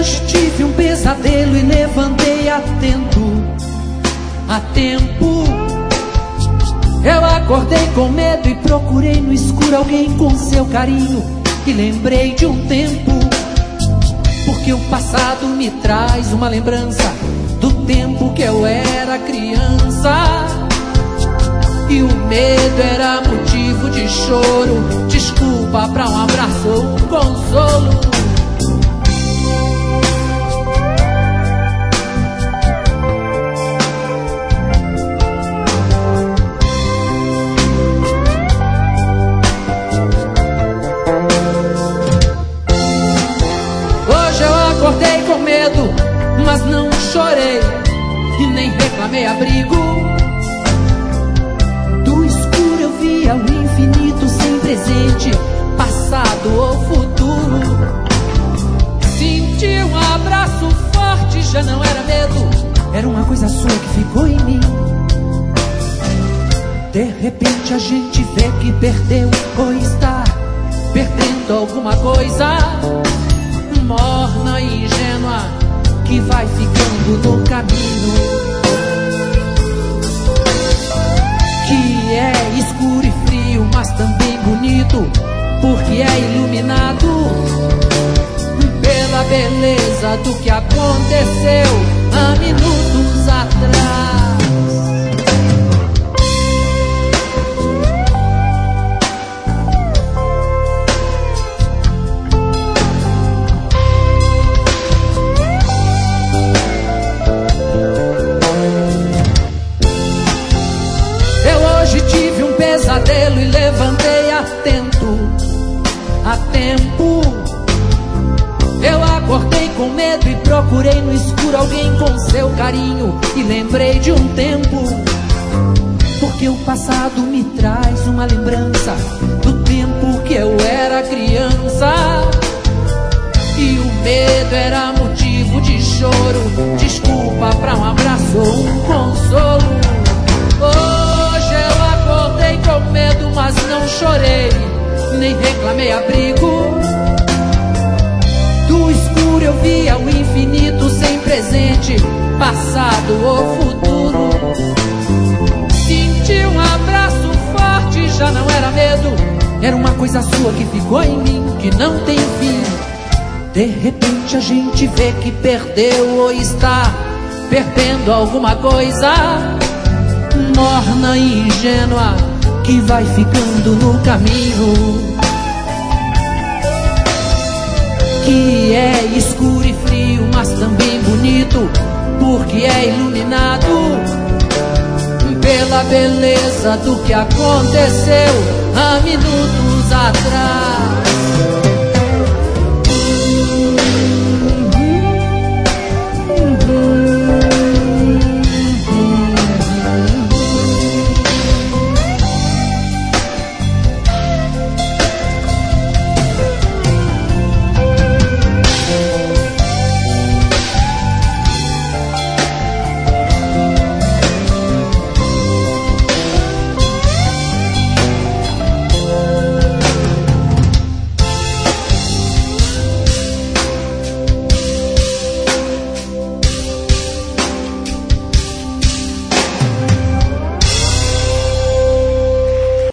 hoje tive um pesadelo e levantei a tempo. Eu acordei com medo e procurei no escuro alguém com seu carinho. E lembrei de um tempo, porque o passado me traz uma lembrança do tempo que eu era criança. E o medo era motivo de choro, desculpa pra um abraço ou um consolo. Acordei com medo, mas não chorei e nem reclamei abrigo. Do escuro eu via o infinito sem presente, passado ou futuro. Senti um abraço forte, já não era medo, era uma coisa sua que ficou em mim. De repente a gente vê que perdeu ou está perdendo alguma coisa. Morna e ingênua que vai ficando no caminho, que é escuro e frio, mas também bonito, porque é iluminado pela beleza do que aconteceu há minutos atrás. Pesadelo e levantei a tempo. Eu acordei com medo e procurei no escuro alguém com seu carinho. E lembrei de um tempo, porque o passado me traz uma lembrança do tempo que eu era criança. E o medo era motivo de choro, desculpa pra um abraço ou um consolo. Acordei com medo, mas não chorei, nem reclamei abrigo. Do escuro eu via o infinito sem presente, passado ou futuro. Senti um abraço forte, já não era medo, era uma coisa sua que ficou em mim, que não tem fim. De repente a gente vê que perdeu ou está perdendo alguma coisa. Morna e ingênua que vai ficando no caminho, que é escuro e frio, mas também bonito, porque é iluminado pela beleza do que aconteceu há minutos atrás.